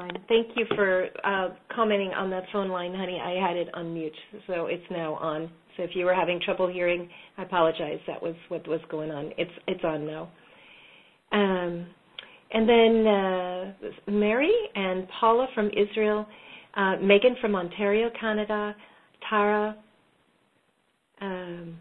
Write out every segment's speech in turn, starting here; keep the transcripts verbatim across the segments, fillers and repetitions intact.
fine. Thank you for uh, commenting on that phone line, honey. I had it on mute, so it's now on. So if you were having trouble hearing, I apologize. That was what was going on. It's it's on now. Um, and then uh, Mary and Paula from Israel, uh, Megan from Ontario, Canada, Tara, um,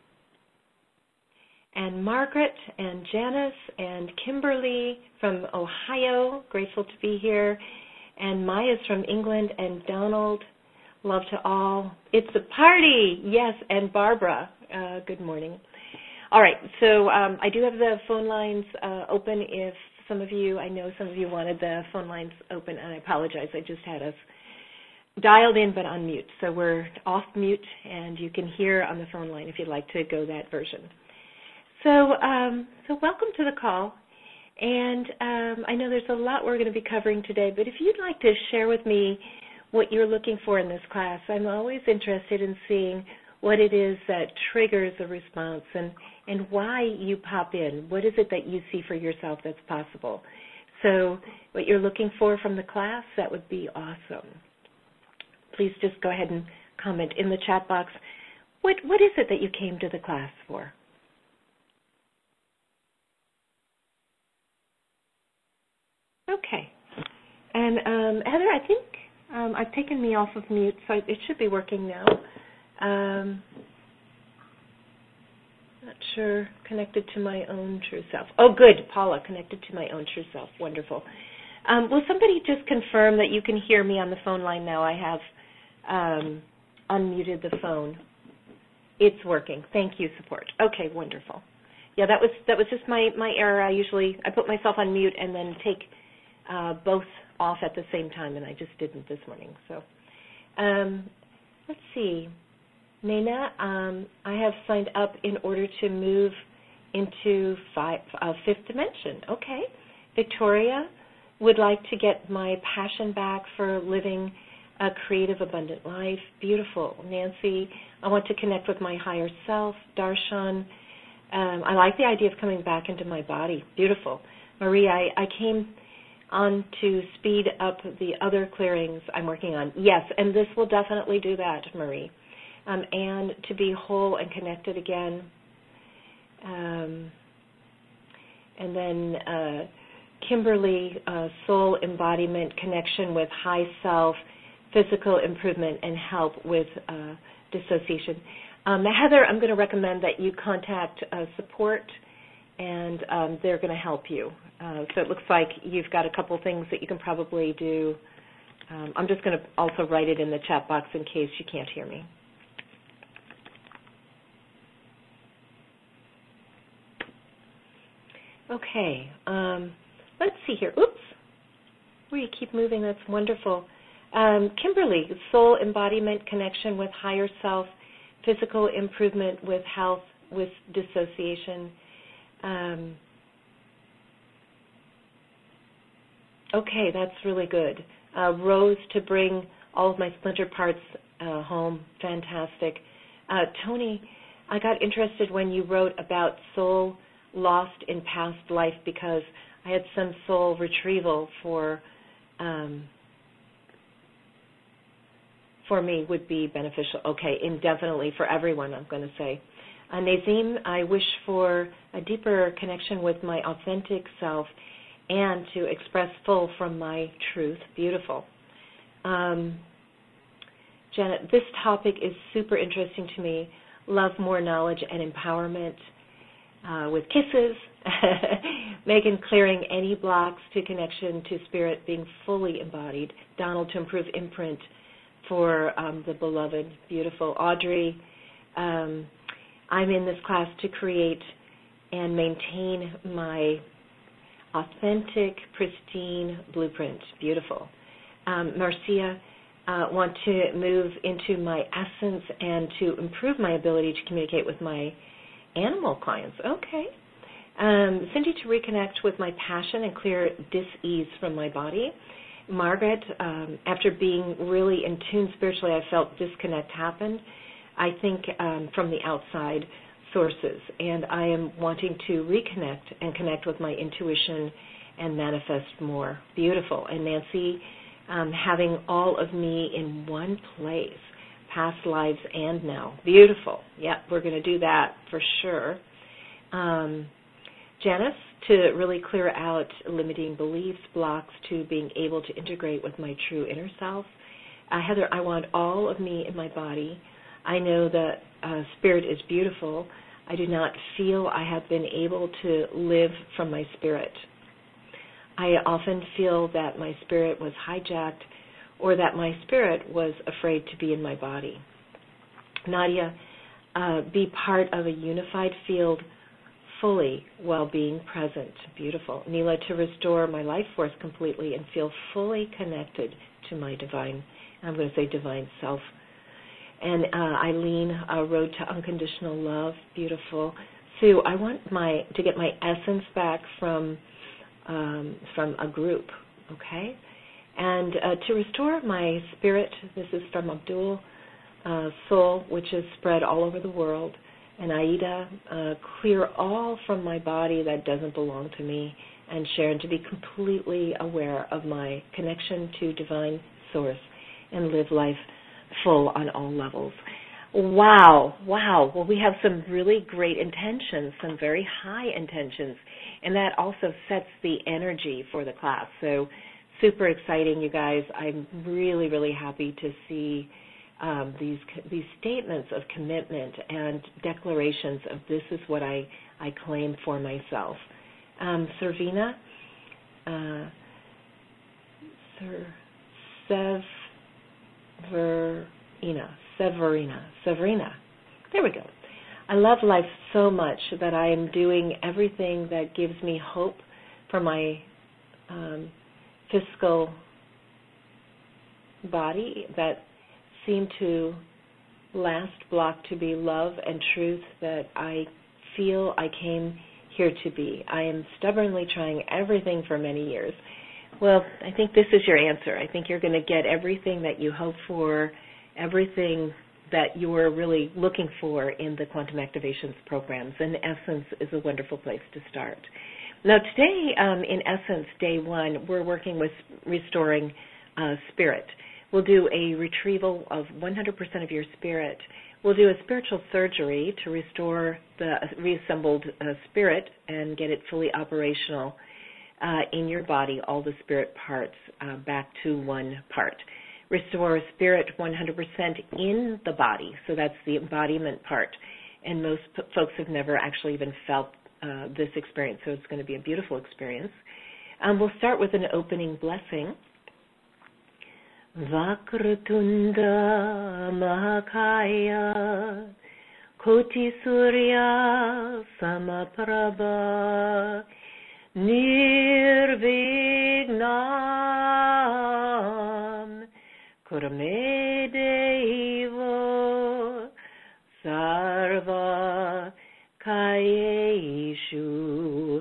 and Margaret and Janice and Kimberly from Ohio, grateful to be here, and Maya's from England, and Donald, love to all. It's a party, yes, and Barbara, uh, good morning. All right, so um, I do have the phone lines uh, open if some of you, I know some of you wanted the phone lines open, and I apologize, I just had us dialed in but on mute. So we're off mute, and you can hear on the phone line if you'd like to go that version. So, um, so welcome to the call, and um, I know there's a lot we're going to be covering today, but if you'd like to share with me what you're looking for in this class, I'm always interested in seeing what it is that triggers a response and, and why you pop in. What is it that you see for yourself that's possible? So what you're looking for from the class, that would be awesome. Please just go ahead and comment in the chat box. What, what is it that you came to the class for? Okay. And um, Heather, I think um, I've taken me off of mute, so it should be working now. Um, not sure. Connected to my own true self. Oh, good. Paula, connected to my own true self. Wonderful. Um, will somebody just confirm that you can hear me on the phone line now? I have um, unmuted the phone. It's working. Thank you, support. Okay, wonderful. Yeah, that was that was just my, my error. I usually I put myself on mute and then take Uh, both off at the same time, and I just didn't this morning. So um, let's see. Nena, um, I have signed up in order to move into five, uh, fifth dimension. Okay. Victoria would like to get my passion back for living a creative, abundant life. Beautiful. Nancy, I want to connect with my higher self. Darshan, um, I like the idea of coming back into my body. Beautiful. Marie, I, I came on to speed up the other clearings I'm working on. Yes, and this will definitely do that, Marie. Um, and to be whole and connected again. Um, and then uh, Kimberly, uh, soul embodiment, connection with high self, physical improvement, and help with uh, dissociation. Um, Heather, I'm going to recommend that you contact uh, support, and um, they're going to help you. Uh, so it looks like you've got a couple things that you can probably do. Um, I'm just going to also write it in the chat box in case you can't hear me. Okay, um, let's see here. Oops, where you keep moving, that's wonderful. Um, Kimberly, soul embodiment, connection with higher self, physical improvement with health, with dissociation. Um, okay, that's really good. Uh, Rose, to bring all of my splintered parts uh, home, fantastic. Uh, Tony, I got interested when you wrote about soul lost in past life because I had some soul retrieval for um, for me would be beneficial. Okay, indefinitely for everyone, I'm going to say. Uh, Nazim, I wish for a deeper connection with my authentic self and to express full from my truth. Beautiful. Um, Janet, this topic is super interesting to me. Love, more knowledge, and empowerment uh, with kisses. Megan, clearing any blocks to connection to spirit, being fully embodied. Donald, to improve imprint for um, the beloved. Beautiful. Audrey, um, I'm in this class to create and maintain my authentic, pristine blueprint. Beautiful. Um, Marcia, uh, want to move into my essence and to improve my ability to communicate with my animal clients. Okay. Um, Cindy, to reconnect with my passion and clear dis-ease from my body. Margaret, um, after being really in tune spiritually, I felt disconnect happened, I think, um, from the outside sources. And I am wanting to reconnect and connect with my intuition and manifest more. Beautiful. And Nancy, um, having all of me in one place, past lives and now. Beautiful. Yep, we're going to do that for sure. Um, Janice, to really clear out limiting beliefs, blocks to being able to integrate with my true inner self. Uh, Heather, I want all of me in my body. I know that uh, spirit is beautiful. I do not feel I have been able to live from my spirit. I often feel that my spirit was hijacked or that my spirit was afraid to be in my body. Nadia, uh, be part of a unified field fully while being present. Beautiful. Neela, to restore my life force completely and feel fully connected to my divine, I'm going to say divine self. And uh, Eileen, uh, Road to Unconditional Love. Beautiful. Sue, I want my to get my essence back from um, from a group, okay? And uh, to restore my spirit, this is from Abdul, uh, soul, which is spread all over the world. And Aida, uh, clear all from my body that doesn't belong to me. And Sharon, to be completely aware of my connection to divine source and live life full on all levels. Wow, wow. Well, we have some really great intentions, some very high intentions, and that also sets the energy for the class. So super exciting, you guys. I'm really, really happy to see um, these these statements of commitment and declarations of this is what I, I claim for myself. Um, Servina, uh, Sir, Severina, Severina, Severina. There we go. I love life so much that I am doing everything that gives me hope for my um, physical body that seem to last block to be love and truth that I feel I came here to be. I am stubbornly trying everything for many years. Well, I think this is your answer. I think you're going to get everything that you hope for, everything that you're really looking for in the Quantum Activations programs. And Essence is a wonderful place to start. Now, today, um, in Essence, day one, we're working with restoring uh, spirit. We'll do a retrieval of one hundred percent of your spirit. We'll do a spiritual surgery to restore the reassembled uh, spirit and get it fully operational uh, in your body, all the spirit parts uh, back to one part. Restore spirit one hundred percent in the body, so that's the embodiment part. And most p- folks have never actually even felt uh, this experience, so it's going to be a beautiful experience. Um, we'll start with an opening blessing. Vakratunda Mahakaya Koti Surya Samaprabha Nirvignam Kurame Devo Sarva Kayeshu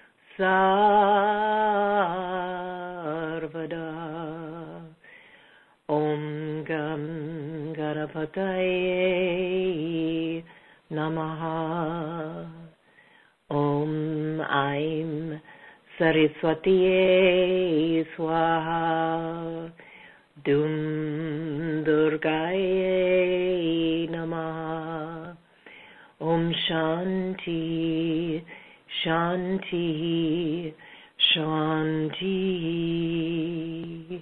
Sarvada Om Gam Ganapataye Namaha Om Aim Saraswatiye Swaha Dum Durgaye Namaha Om Shanti Shanti Shanti.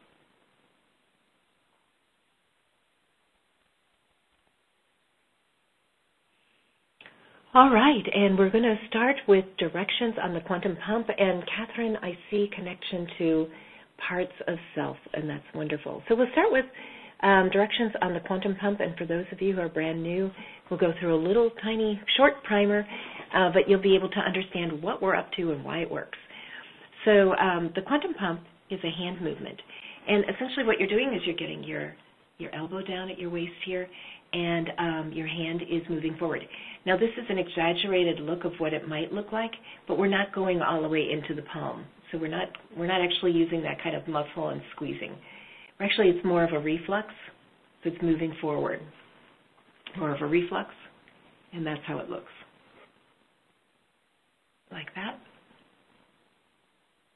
All right, and we're going to start with directions on the quantum pump. And Catherine, I see connection to parts of self, and that's wonderful. So we'll start with um, directions on the quantum pump. And for those of you who are brand new, we'll go through a little tiny short primer, uh, but you'll be able to understand what we're up to and why it works. So um, the quantum pump is a hand movement. And essentially what you're doing is you're getting your, your elbow down at your waist here, and um, your hand is moving forward. Now, this is an exaggerated look of what it might look like, but we're not going all the way into the palm. So we're not we're not actually using that kind of muscle and squeezing. Actually, it's more of a reflux, so it's moving forward. More of a reflux, and that's how it looks. Like that.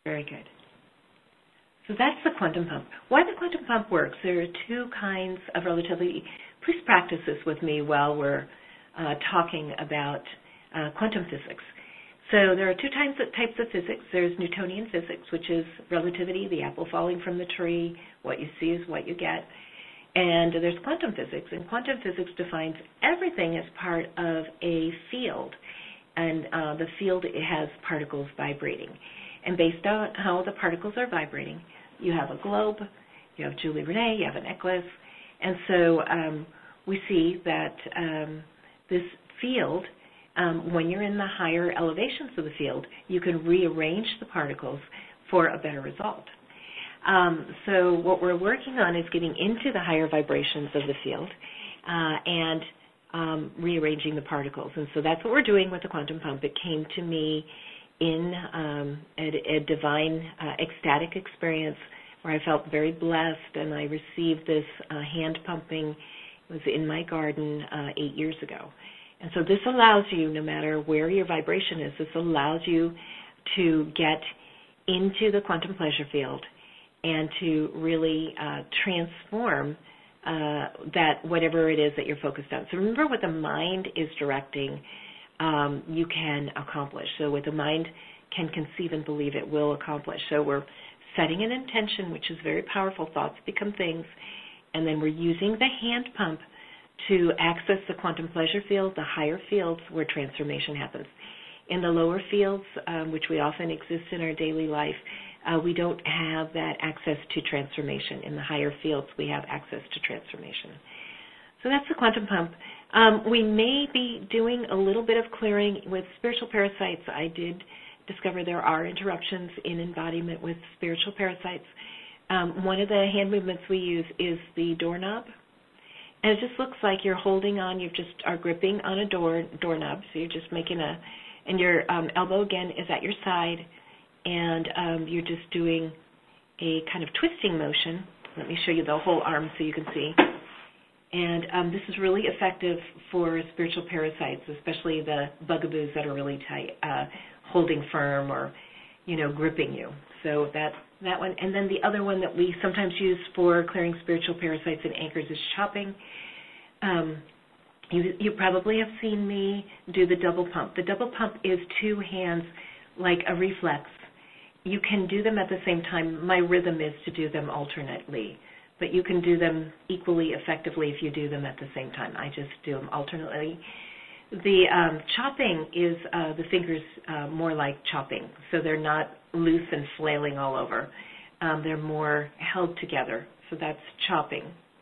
Very good. So that's the quantum pump. Why the quantum pump works, there are two kinds of relativity. Please practice this with me while we're uh, talking about uh, quantum physics. So there are two types of, types of physics. There's Newtonian physics, which is relativity, the apple falling from the tree, what you see is what you get. And there's quantum physics, and quantum physics defines everything as part of a field. And uh, the field has particles vibrating. And based on how the particles are vibrating, you have a globe, you have Julie Renee, you have a necklace. And so um, we see that um, this field, um, when you're in the higher elevations of the field, you can rearrange the particles for a better result. Um, so what we're working on is getting into the higher vibrations of the field uh, and um, rearranging the particles. And so that's what we're doing with the quantum pump. It came to me in um, a, a divine uh, ecstatic experience where I felt very blessed, and I received this uh, hand pumping. It was in my garden uh, eight years ago. And so this allows you, no matter where your vibration is, this allows you to get into the quantum pleasure field and to really uh, transform uh, that whatever it is that you're focused on. So remember, what the mind is directing, um, you can accomplish. So what the mind can conceive and believe, it will accomplish. So we're setting an intention, which is very powerful. Thoughts become things. And then we're using the hand pump to access the quantum pleasure field, the higher fields where transformation happens. In the lower fields, um, which we often exist in our daily life, uh, we don't have that access to transformation. In the higher fields, we have access to transformation. So that's the quantum pump. Um, we may be doing a little bit of clearing with spiritual parasites. I did discover there are interruptions in embodiment with spiritual parasites. Um, one of the hand movements we use is the doorknob. And it just looks like you're holding on, you just are gripping on a door doorknob. So you're just making a, and your um, elbow again is at your side, and um, you're just doing a kind of twisting motion. Let me show you the whole arm so you can see. And um, this is really effective for spiritual parasites, especially the bugaboos that are really tight, uh, holding firm or, you know, gripping you. So that that one. And then the other one that we sometimes use for clearing spiritual parasites and anchors is chopping. Um, you, you probably have seen me do the double pump. The double pump is two hands like a reflex. You can do them at the same time. My rhythm is to do them alternately, but you can do them equally effectively if you do them at the same time. I just do them alternately. The um, chopping is uh, the fingers uh, more like chopping, so they're not loose and flailing all over. Um, they're more held together, so that's chopping.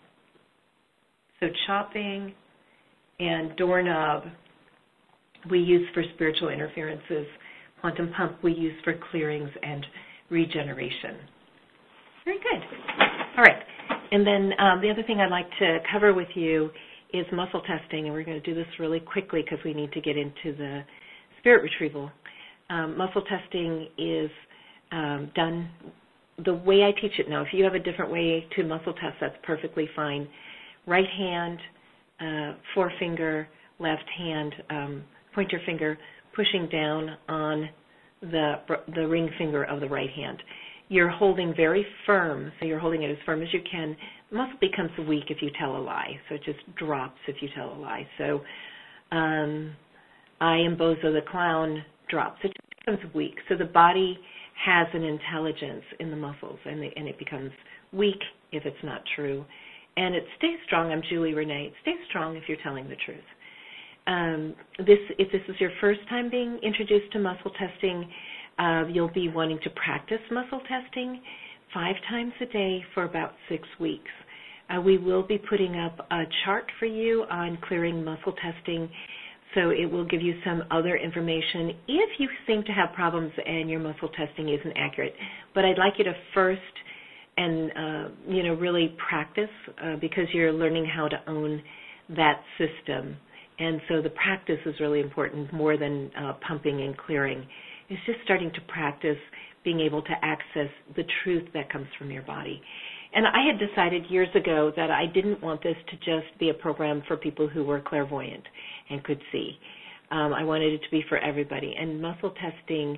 So chopping and doorknob we use for spiritual interferences. Quantum pump we use for clearings and regeneration. Very good. All right. And then um, the other thing I'd like to cover with you is muscle testing, and we're going to do this really quickly because we need to get into the spirit retrieval. Um, muscle testing is um, done the way I teach it now. If you have a different way to muscle test, that's perfectly fine. Right hand, uh, forefinger, left hand, um, pointer finger, pushing down on the the ring finger of the right hand. You're holding very firm, so you're holding it as firm as you can. The muscle becomes weak if you tell a lie, so it just drops if you tell a lie. So um, I am Bozo the Clown drops. It just becomes weak. So the body has an intelligence in the muscles, and, the, and it becomes weak if it's not true. And it stays strong. I'm Julie Renee. It stays strong if you're telling the truth. Um, this, if this is your first time being introduced to muscle testing, uh, you'll be wanting to practice muscle testing five times a day for about six weeks. Uh, we will be putting up a chart for you on clearing muscle testing, so it will give you some other information if you seem to have problems and your muscle testing isn't accurate. But I'd like you to first and, uh, you know, really practice uh, because you're learning how to own that system. And so the practice is really important more than uh, pumping and clearing. It's just starting to practice being able to access the truth that comes from your body. And I had decided years ago that I didn't want this to just be a program for people who were clairvoyant and could see. Um, I wanted it to be for everybody. And muscle testing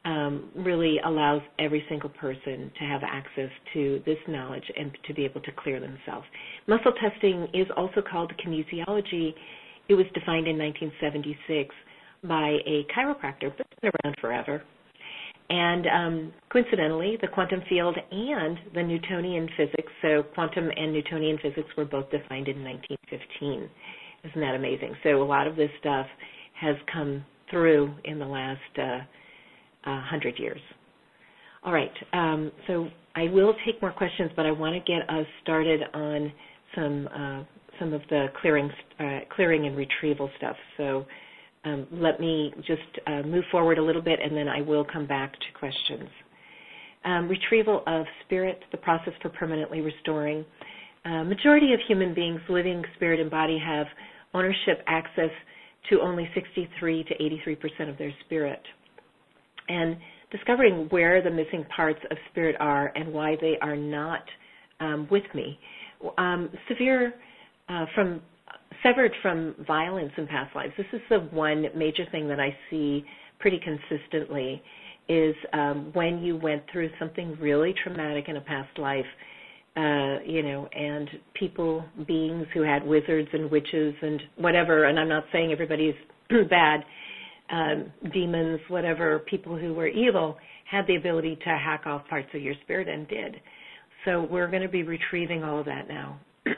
um, really allows every single person to have access to this knowledge and to be able to clear themselves. Muscle testing is also called kinesiology. It was defined in nineteen seventy-six by a chiropractor, but it's been around forever. And um, coincidentally, the quantum field and the Newtonian physics, so quantum and Newtonian physics were both defined in nineteen fifteen. Isn't that amazing? So a lot of this stuff has come through in the last uh, uh, hundred years. All right, um, so I will take more questions, but I want to get us started on some uh, some of the clearing, uh, clearing and retrieval stuff. So um, let me just uh, move forward a little bit, and then I will come back to questions. Um, retrieval of spirit, the process for permanently restoring. Uh, majority of human beings, living spirit and body, have ownership access to only sixty-three to eighty-three percent of their spirit. And discovering where the missing parts of spirit are and why they are not um, with me. Um, severe, uh, from severed from violence in past lives. This is the one major thing that I see pretty consistently is um, when you went through something really traumatic in a past life, uh, you know, and people, beings who had wizards and witches and whatever, and I'm not saying everybody's bad, um, demons, whatever, people who were evil had the ability to hack off parts of your spirit and did. So we're going to be retrieving all of that now.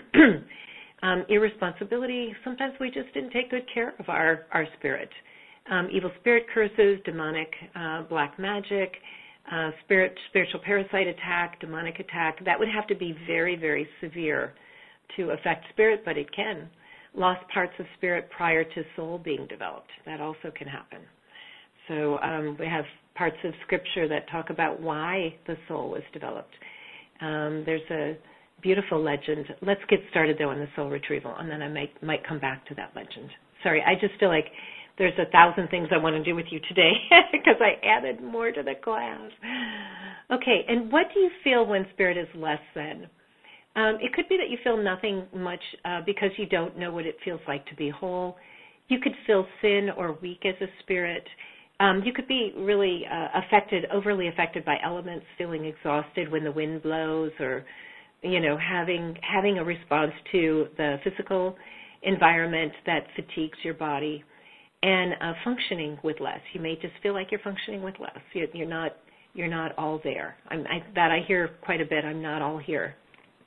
um, irresponsibility, sometimes we just didn't take good care of our, our spirit. Um, evil spirit curses, demonic uh, black magic, uh, spirit, spiritual parasite attack, demonic attack. That would have to be very, very severe to affect spirit, but it can. Lost parts of spirit prior to soul being developed. That also can happen. So um, we have parts of Scripture that talk about why the soul was developed. Um, there's a beautiful legend. Let's get started, though, on the soul retrieval, and then I might, might come back to that legend. Sorry, I just feel like there's a thousand things I want to do with you today because I added more to the class. Okay, and what do you feel when spirit is less than? Um, it could be that you feel nothing much uh, because you don't know what it feels like to be whole. You could feel thin or weak as a spirit. Um, you could be really uh, affected, overly affected by elements, feeling exhausted when the wind blows, or, you know, having having a response to the physical environment that fatigues your body, and uh, functioning with less. You may just feel like you're functioning with less. You're, you're not you're not all there. I'm, I, that I hear quite a bit. I'm not all here.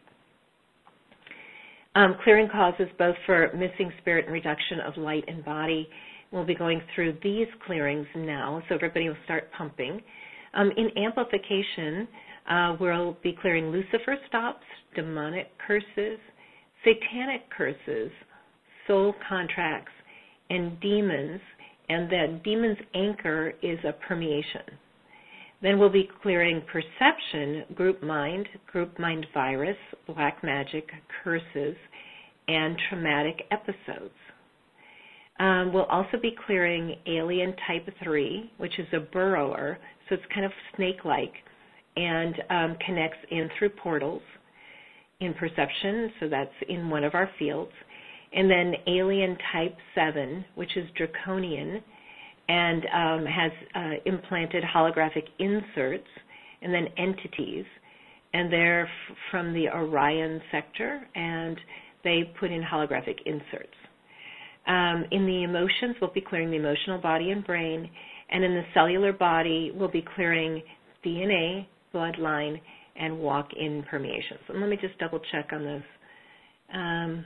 Um, clearing causes both for missing spirit and reduction of light and body. We'll be going through these clearings now, so everybody will start pumping. Um, in amplification, uh, we'll be clearing Lucifer stops, demonic curses, satanic curses, soul contracts, and demons, and that demon's anchor is a permeation. Then we'll be clearing perception, group mind, group mind virus, black magic, curses, and traumatic episodes. Um, we'll also be clearing alien type three, which is a burrower, so it's kind of snake-like, and um, connects in through portals in perception, so that's in one of our fields. And then alien type seven, which is draconian, and um, has uh, implanted holographic inserts, and then entities, and they're f- from the Orion sector, and they put in holographic inserts. Um, in the emotions, we'll be clearing the emotional body and brain, and in the cellular body, we'll be clearing D N A, bloodline, and walk-in permeations. And let me just double check on this. Um,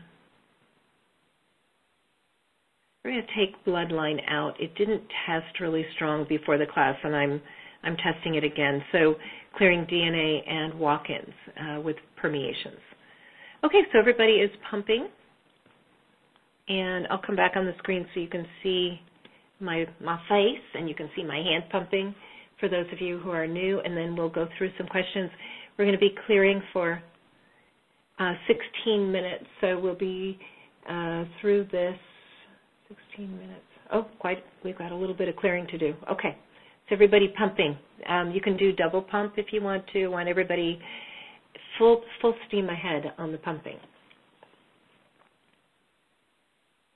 We're going to take bloodline out. It didn't test really strong before the class, and I'm I'm testing it again. So clearing D N A and walk-ins uh, with permeations. Okay, so everybody is pumping, and I'll come back on the screen so you can see my my face and you can see my hand pumping for those of you who are new, and then we'll go through some questions. We're going to be clearing for uh, sixteen minutes, so we'll be uh, through this. sixteen minutes. Oh, quite, we've got a little bit of clearing to do. Okay, so everybody pumping. Um, you can do double pump if you want to. I want everybody full, full steam ahead on the pumping.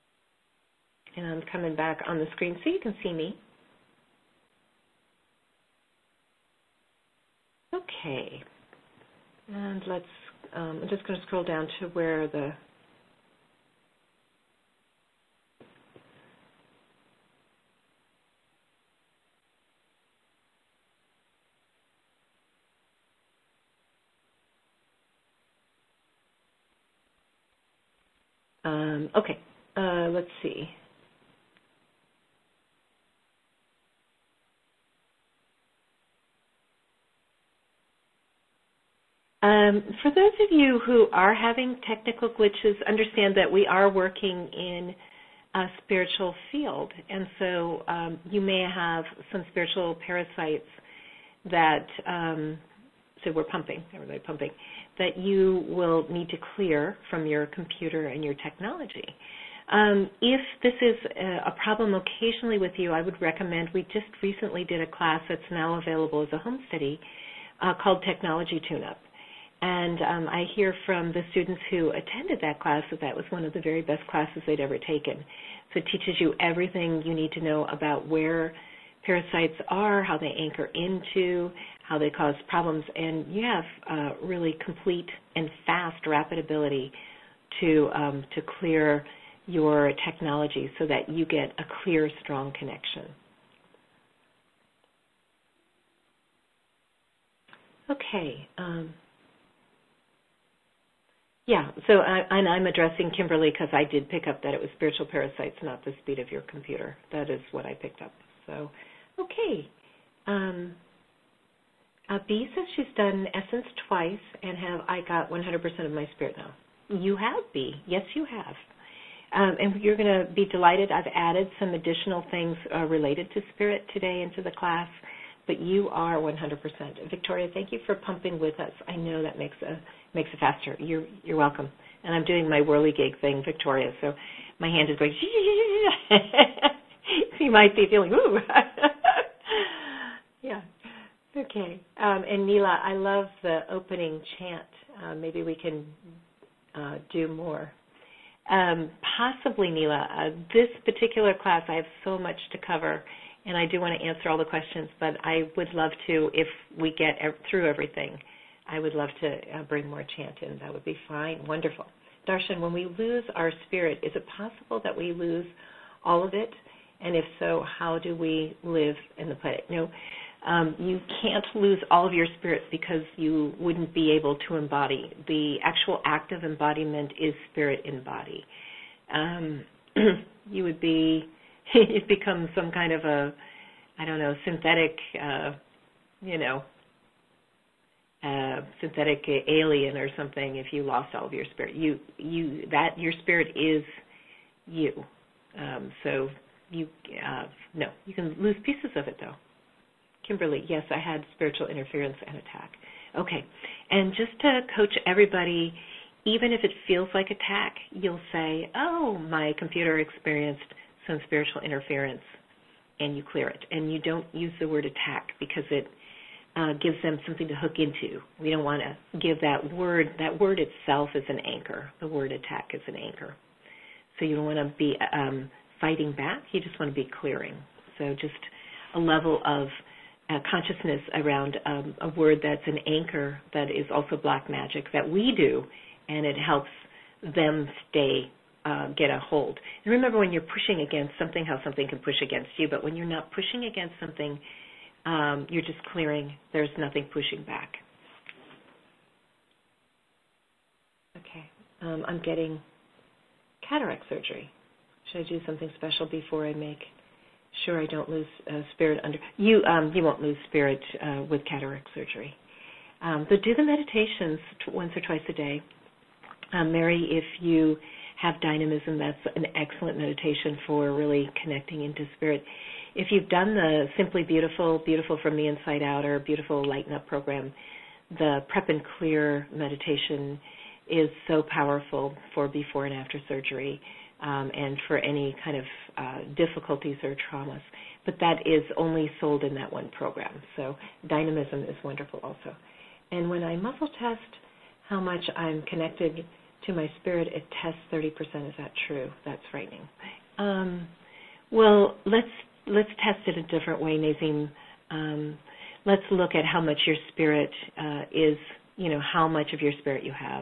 And I'm coming back on the screen so you can see me. Okay. And let's, um, I'm just going to scroll down to where the Um, okay, uh, let's see. Um, for those of you who are having technical glitches, understand that we are working in a spiritual field, and so um, you may have some spiritual parasites that, um, so we're pumping, everybody pumping, that you will need to clear from your computer and your technology. Um, if this is a, a problem occasionally with you, I would recommend, we just recently did a class that's now available as a home study uh, called Technology Tune-Up. And um, I hear from the students who attended that class that that was one of the very best classes they'd ever taken. So it teaches you everything you need to know about where parasites are, how they anchor into, how they cause problems, and you have uh, really complete and fast, rapid ability to um, to clear your technology so that you get a clear, strong connection. Okay. Um, yeah, so I, and I'm addressing Kimberly because I did pick up that it was spiritual parasites, not the speed of your computer. That is what I picked up. So, okay. Um, uh, B says she's done Essence twice and have I got one hundred percent of my spirit now. You have, B. Yes, you have. Um, and you're going to be delighted. I've added some additional things uh, related to spirit today into the class, but you are one hundred percent. Victoria, thank you for pumping with us. I know that makes a makes it faster. You're you're welcome. And I'm doing my whirligig thing, Victoria, so my hand is going. You might be feeling ooh. Yeah. Okay. Um, and Neela, I love the opening chant. Uh, maybe we can uh, do more. Um, possibly, Neela. Uh, this particular class, I have so much to cover, and I do want to answer all the questions, but I would love to, if we get ev- through everything, I would love to uh, bring more chant in. That would be fine. Wonderful. Darshan, when we lose our spirit, is it possible that we lose all of it? And if so, how do we live in the planet? You know, um, you can't lose all of your spirit because you wouldn't be able to embody. The actual act of embodiment is spirit in body. Um, you would be, it becomes some kind of a, I don't know, synthetic, uh, you know, uh, synthetic alien or something if you lost all of your spirit. You, you, that, your spirit is you. Um, so you, uh, no, you can lose pieces of it though. Kimberly, yes, I had spiritual interference and attack. Okay, and just to coach everybody, even if it feels like attack, you'll say, oh, my computer experienced some spiritual interference, and you clear it. And you don't use the word attack because it uh, gives them something to hook into. We don't want to give that word, that word itself is an anchor. The word attack is an anchor. So you don't want to be um, fighting back, you just want to be clearing. So just a level of Uh, consciousness around um, a word that's an anchor that is also black magic that we do, and it helps them stay, uh, get a hold. And remember, when you're pushing against something, how something can push against you, but when you're not pushing against something, um, you're just clearing. There's nothing pushing back. Okay. Um, I'm getting cataract surgery. Should I do something special before I make sure I don't lose uh, spirit under you? Um, you won't lose spirit uh, with cataract surgery. Um, but do the meditations t- once or twice a day. Um, Mary, if you have dynamism, that's an excellent meditation for really connecting into spirit. If you've done the Simply Beautiful, Beautiful from the Inside Out, or Beautiful Lighten Up program, the Prep and Clear meditation is so powerful for before and after surgery. Um, and for any kind of uh, difficulties or traumas. But that is only sold in that one program. So dynamism is wonderful also. And when I muscle test how much I'm connected to my spirit, it tests thirty percent. Is that true? That's frightening. Um, well, let's let's test it a different way, Nazim. Um, let's look at how much your spirit uh, is, you know, how much of your spirit you have.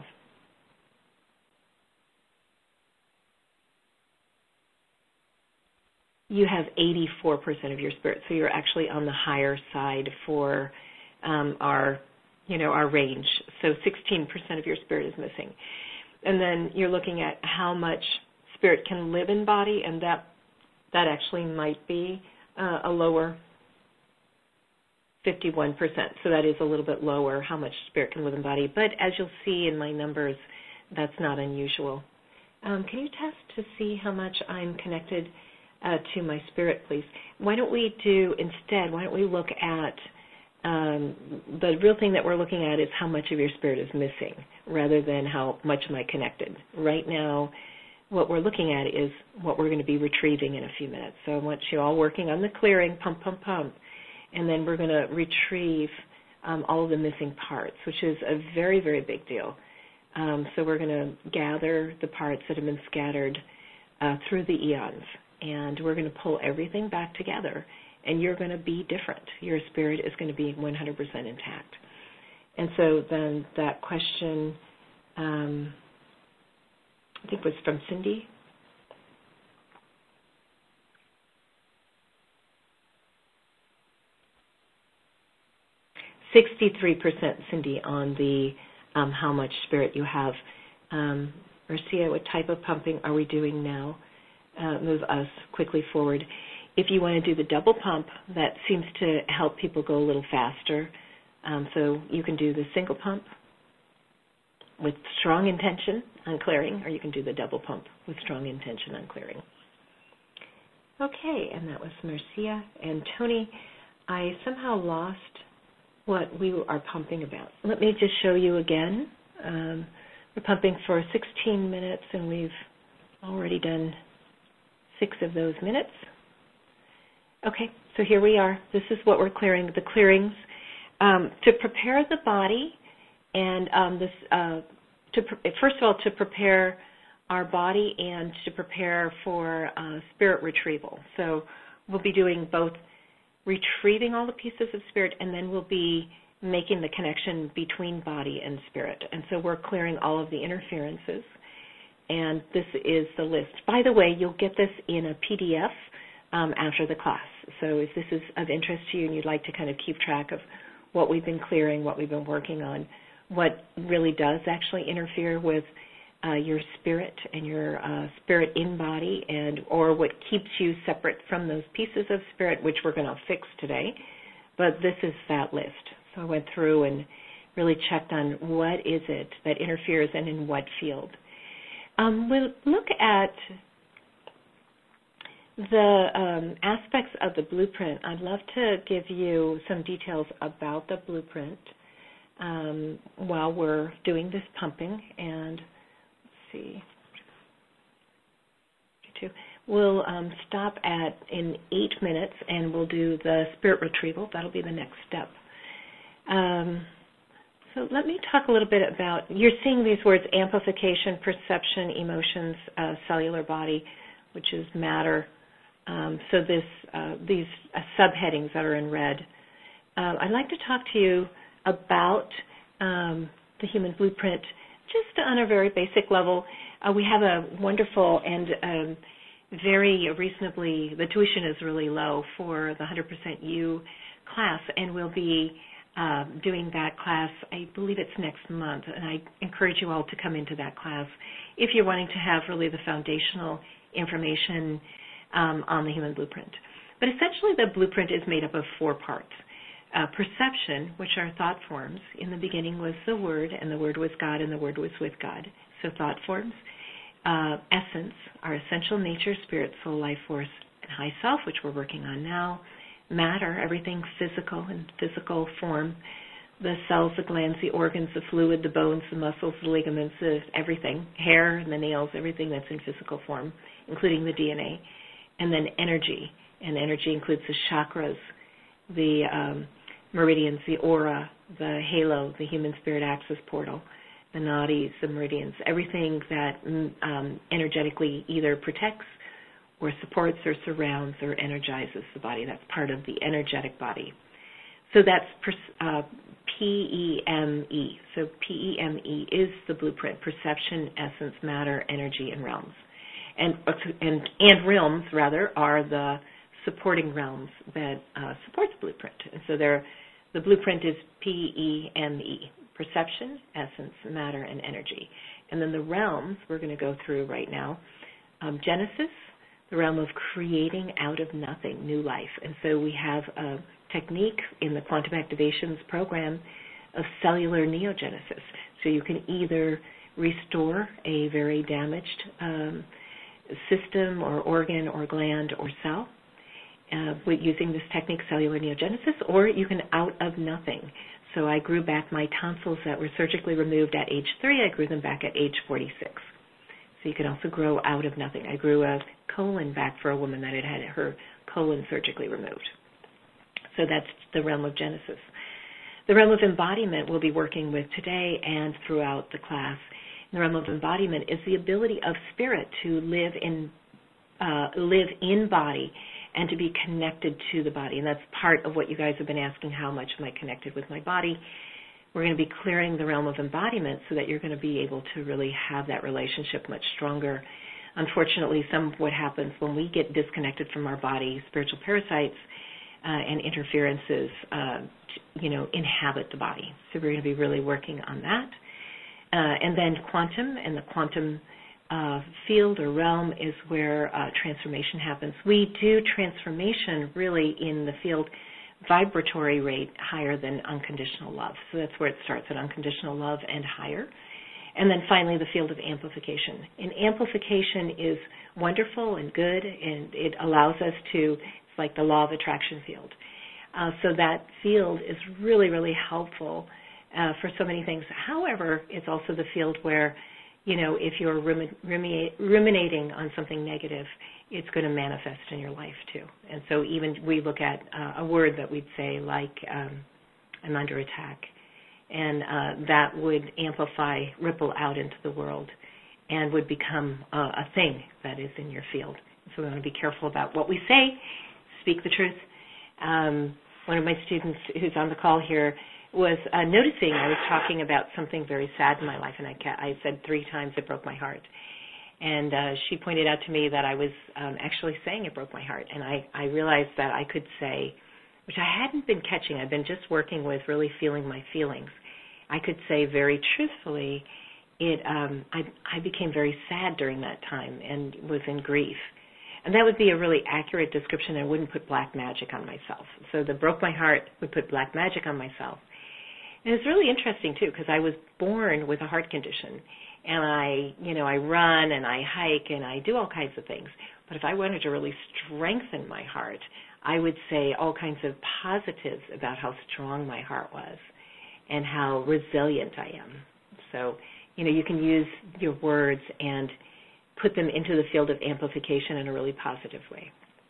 You have eighty-four percent of your spirit, so you're actually on the higher side for um, our, you know, our range. So sixteen percent of your spirit is missing. And then you're looking at how much spirit can live in body, and that that actually might be uh, a lower fifty-one percent. So that is a little bit lower, how much spirit can live in body. But as you'll see in my numbers, that's not unusual. Um, can you test to see how much I'm connected uh, to my spirit, please? Why don't we do, instead, why don't we look at, um, the real thing that we're looking at is how much of your spirit is missing, rather than how much am I connected. Right now, what we're looking at is what we're going to be retrieving in a few minutes. So I want you all working on the clearing, pump, pump, pump. And then we're going to retrieve um, all of the missing parts, which is a very, very big deal. Um, so we're going to gather the parts that have been scattered uh, through the eons, and we're going to pull everything back together, and you're going to be different. Your spirit is going to be one hundred percent intact. And so then that question, um, I think was from Cindy. sixty-three percent, Cindy, on the um, how much spirit you have. Um, Marcia, what type of pumping are we doing now? Uh, move us quickly forward. If you want to do the double pump, that seems to help people go a little faster. Um, so you can do the single pump with strong intention on clearing, or you can do the double pump with strong intention on clearing. Okay, and that was Marcia. And Tony, I somehow lost what we are pumping about. Let me just show you again. Um, we're pumping for sixteen minutes, and we've already done six of those minutes. Okay, so here we are. This is what we're clearing, the clearings. Um, to prepare the body, and um, this, uh, to pre- first of all, to prepare our body and to prepare for uh, spirit retrieval. So we'll be doing both retrieving all the pieces of spirit, and then we'll be making the connection between body and spirit. And so we're clearing all of the interferences, and this is the list. By the way, you'll get this in a P D F um, after the class. So if this is of interest to you and you'd like to kind of keep track of what we've been clearing, what we've been working on, what really does actually interfere with Uh, your spirit and your uh, spirit in body, and or what keeps you separate from those pieces of spirit, which we're going to fix today. But this is that list. So I went through and really checked on what is it that interferes and in what field. Um, we'll look at the um, aspects of the blueprint. I'd love to give you some details about the blueprint um, while we're doing this pumping. And see. We'll um, stop at in eight minutes, and we'll do the spirit retrieval. That'll be the next step. Um, so let me talk a little bit about, you're seeing these words: amplification, perception, emotions, uh, cellular body, which is matter. Um, so this uh, these uh, subheadings that are in red. Uh, I'd like to talk to you about um, the human blueprint just on a very basic level. Uh, we have a wonderful and um, very reasonably, the tuition is really low for the one hundred percent You class, and we'll be uh, doing that class, I believe it's next month, and I encourage you all to come into that class if you're wanting to have really the foundational information um, on the human blueprint. But essentially the blueprint is made up of four parts. Uh, perception, which are thought forms. In the beginning was the Word, and the Word was God, and the Word was with God. So thought forms. Uh, essence, our essential nature, spirit, soul, life force, and high self, which we're working on now. Matter, everything physical and physical form. The cells, the glands, the organs, the fluid, the bones, the muscles, the ligaments, the everything. Hair and the nails, everything that's in physical form, including the D N A. And then energy, and energy includes the chakras, the um, meridians, the aura, the halo, the human spirit access portal, the nadis, the meridians, everything that um, energetically either protects or supports or surrounds or energizes the body. That's part of the energetic body. So that's per, uh, P E M E. So P E M E is the blueprint: perception, essence, matter, energy, and realms. And and and realms rather are the supporting realms that uh, support the blueprint. And so they're, the blueprint is P E M E: perception, essence, matter, and energy. And then the realms we're going to go through right now: um, Genesis, the realm of creating out of nothing new life. And so we have a technique in the Quantum Activations program of cellular neogenesis. So you can either restore a very damaged um, system or organ or gland or cell uh, with using this technique, cellular neogenesis, or you can out of nothing. So I grew back my tonsils that were surgically removed at age three. I grew them back at age forty-six. So you can also grow out of nothing. I grew a colon back for a woman that had had her colon surgically removed. So that's the realm of Genesis. The realm of embodiment we'll be working with today and throughout the class. The realm of embodiment is the ability of spirit to live in uh, live in body and to be connected to the body. And that's part of what you guys have been asking: how much am I connected with my body? We're going to be clearing the realm of embodiment so that you're going to be able to really have that relationship much stronger. Unfortunately, some of what happens when we get disconnected from our body, spiritual parasites uh, and interferences, uh, you know, inhabit the body. So we're going to be really working on that. Uh, and then quantum, and the quantum uh, field or realm is where uh, transformation happens. We do transformation really in the field vibratory rate higher than unconditional love. So that's where it starts, at unconditional love and higher. And then finally, the field of amplification. And amplification is wonderful and good, and it allows us to, it's like the law of attraction field. Uh, so that field is really, really helpful uh, for so many things. However, it's also the field where, you know, if you're rumin- ruminate, ruminating on something negative, it's going to manifest in your life too. And so even we look at uh, a word that we'd say like, um, I'm under attack. And uh, that would amplify, ripple out into the world, and would become uh, a thing that is in your field. So we want to be careful about what we say, speak the truth. Um, one of my students who's on the call here was uh, noticing I was talking about something very sad in my life, and I, ca- I said three times it broke my heart. And uh, she pointed out to me that I was um, actually saying it broke my heart, and I, I realized that I could say, which I hadn't been catching, I've been just working with really feeling my feelings. I could say very truthfully, it um, I, I became very sad during that time and was in grief. And that would be a really accurate description. I wouldn't put black magic on myself. So the broke my heart would put black magic on myself. And it's really interesting, too, because I was born with a heart condition. And I, you know, I run and I hike and I do all kinds of things. But if I wanted to really strengthen my heart, I would say all kinds of positives about how strong my heart was and how resilient I am. So, you know, you can use your words and put them into the field of amplification in a really positive way.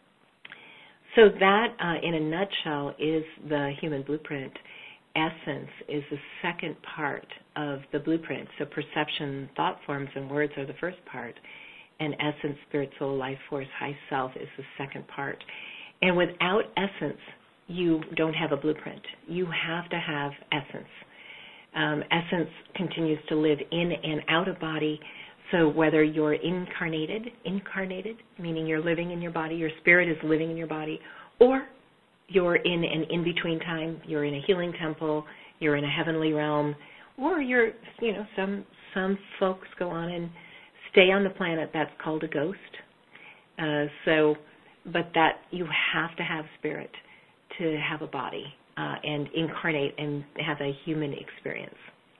So that, uh, in a nutshell, is the human blueprint. Essence is the second part of the blueprint. So perception, thought forms, and words are the first part. And essence, spirit, soul, life force, high self is the second part. And without essence, you don't have a blueprint. You have to have essence. Um, essence continues to live in and out of body. So whether you're incarnated, incarnated, meaning you're living in your body, your spirit is living in your body, or you're in an in-between time, you're in a healing temple, you're in a heavenly realm, or you're, you know, some some folks go on and stay on the planet. That's called a ghost. Uh, so, but that you have to have spirit to have a body uh, and incarnate and have a human experience.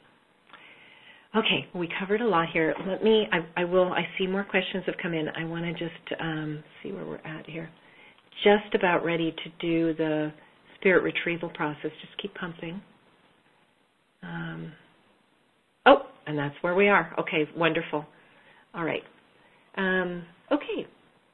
Okay, we covered a lot here. Let me, I, I will, I see more questions have come in. I want to just um, see where we're at here. Just about ready to do the spirit retrieval process. Just keep pumping. Um, oh, and that's where we are. Okay, wonderful. All right. Um, okay.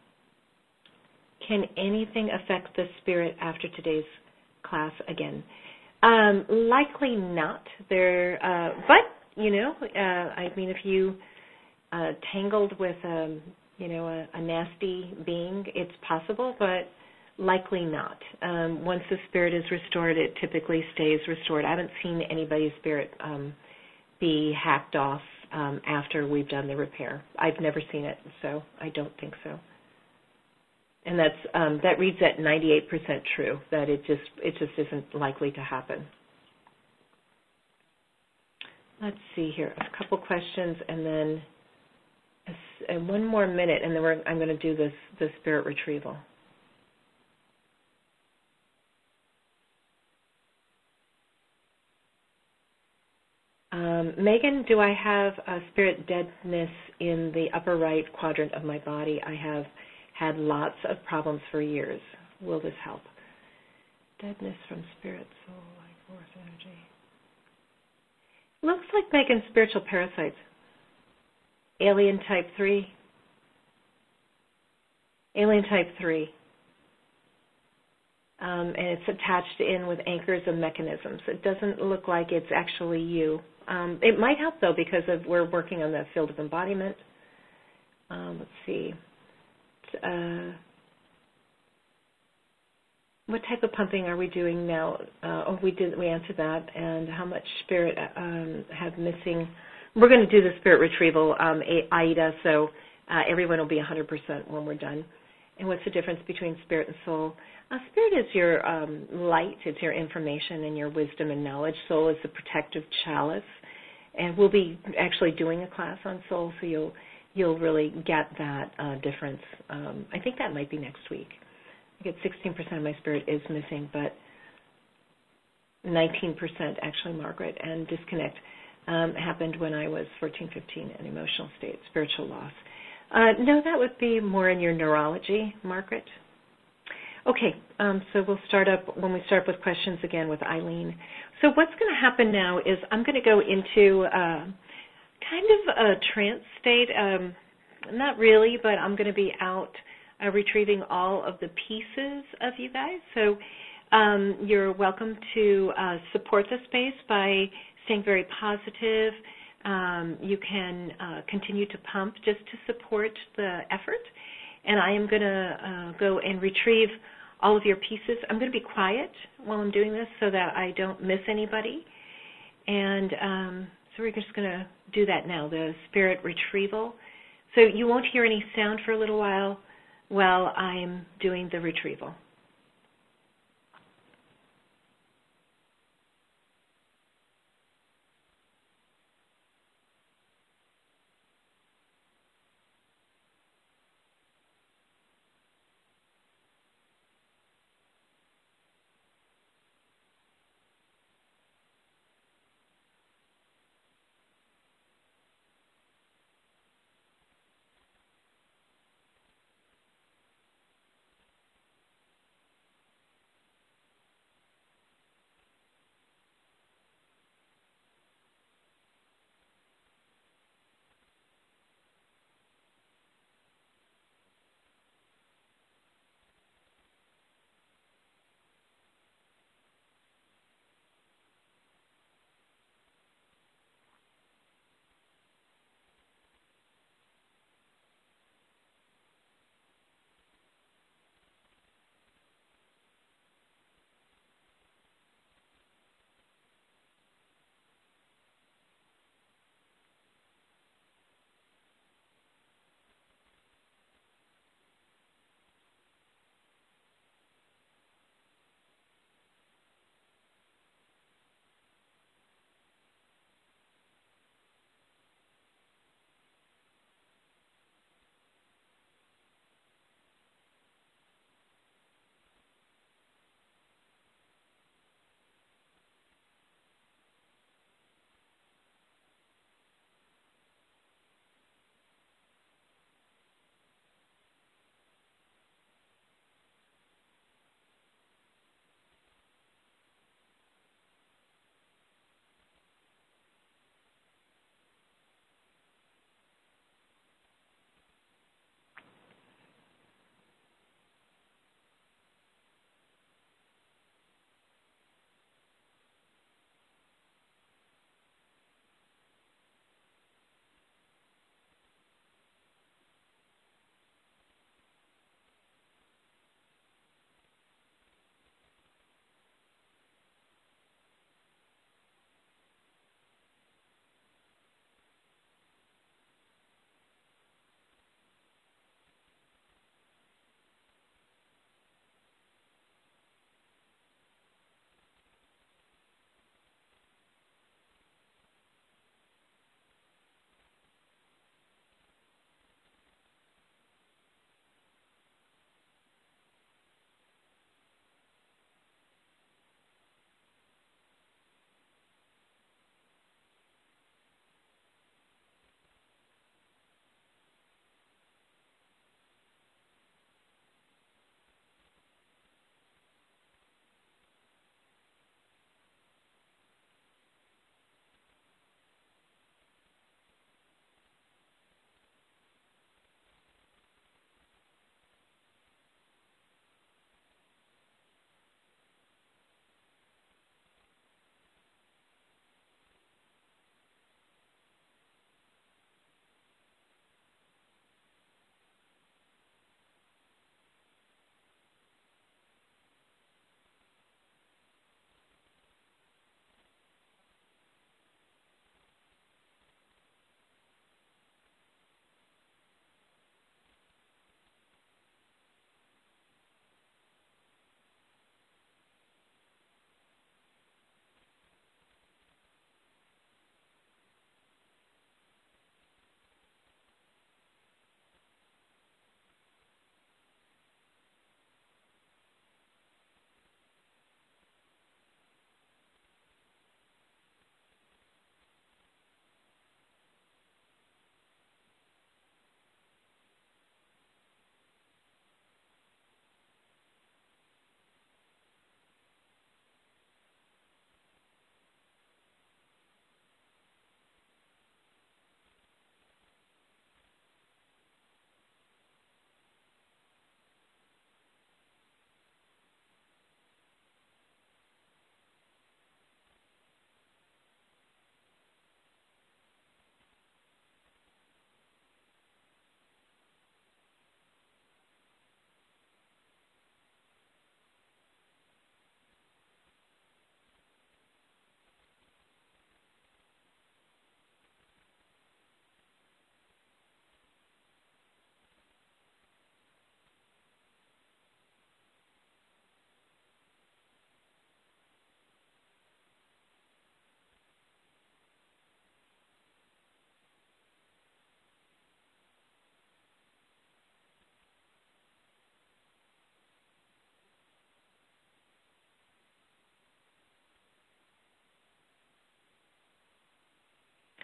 Can anything affect the spirit after today's class again? Um, likely not. There, uh, but you know, uh, I mean, if you uh, tangled with, um, you know, a, a nasty being, it's possible. But likely not. Um, once the spirit is restored, it typically stays restored. I haven't seen anybody's spirit um, be hacked off um, after we've done the repair. I've never seen it, so I don't think so. And that's um, that reads at ninety-eight percent true. That it just it just isn't likely to happen. Let's see here, a couple questions, and then a, and one more minute, and then we're, I'm going to do this the spirit retrieval. Um, Megan, do I have a spirit deadness in the upper right quadrant of my body? I have had lots of problems for years. Will this help? Deadness from spirit, soul, life force, energy. Looks like Megan's spiritual parasites. Alien type three. Alien type three. Um, and it's attached in with anchors and mechanisms. It doesn't look like it's actually you. Um, it might help, though, because of, we're working on the field of embodiment. Um, let's see. Uh, what type of pumping are we doing now? Uh, oh, we did. We answered that. And how much spirit um, have missing? We're going to do the spirit retrieval, um, AIDA, so uh, everyone will be one hundred percent when we're done. And what's the difference between spirit and soul? Uh, spirit is your um, light. It's your information and your wisdom and knowledge. Soul is the protective chalice. And we'll be actually doing a class on soul, so you'll you'll really get that uh, difference. Um, I think that might be next week. I get sixteen percent of my spirit is missing, but nineteen percent actually, Margaret, and disconnect um, happened when I was fourteen, fifteen, an emotional state, spiritual loss. Uh, no, that would be more in your neurology, Margaret. Okay, um, so we'll start up when we start with questions again with Eileen. So what's going to happen now is I'm going to go into uh, kind of a trance state. Um, not really, but I'm going to be out uh, retrieving all of the pieces of you guys. So um, you're welcome to uh, support the space by staying very positive. Um, you can uh, continue to pump just to support the effort. And I am going to uh, go and retrieve all of your pieces. I'm going to be quiet while I'm doing this so that I don't miss anybody. And um, so we're just going to do that now, the spirit retrieval. So you won't hear any sound for a little while while I'm doing the retrieval.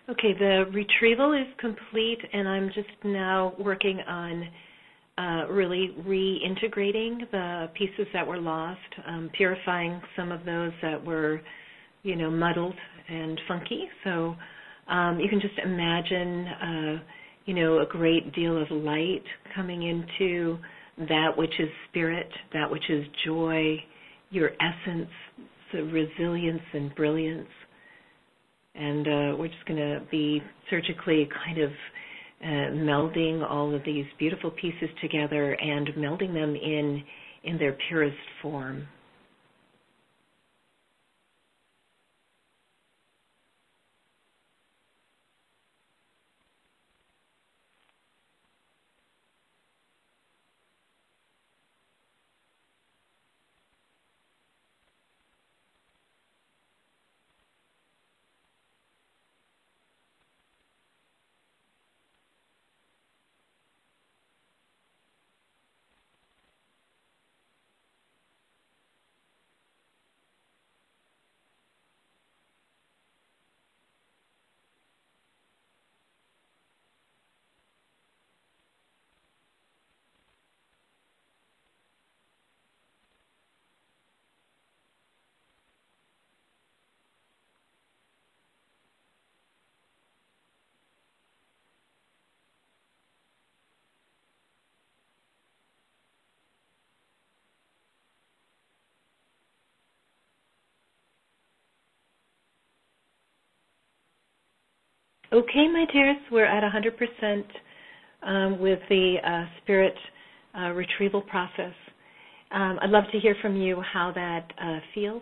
Okay, the retrieval is complete, and I'm just now working on uh, really reintegrating the pieces that were lost, um, purifying some of those that were, you know, muddled and funky. So um, you can just imagine, uh, you know, a great deal of light coming into that which is spirit, that which is joy, your essence, the resilience and brilliance. And uh, we're just going to be surgically kind of uh, melding all of these beautiful pieces together and melding them in in their purest form. Okay, my dears, we're at one hundred percent um, with the uh, spirit uh, retrieval process. Um, I'd love to hear from you how that uh, feels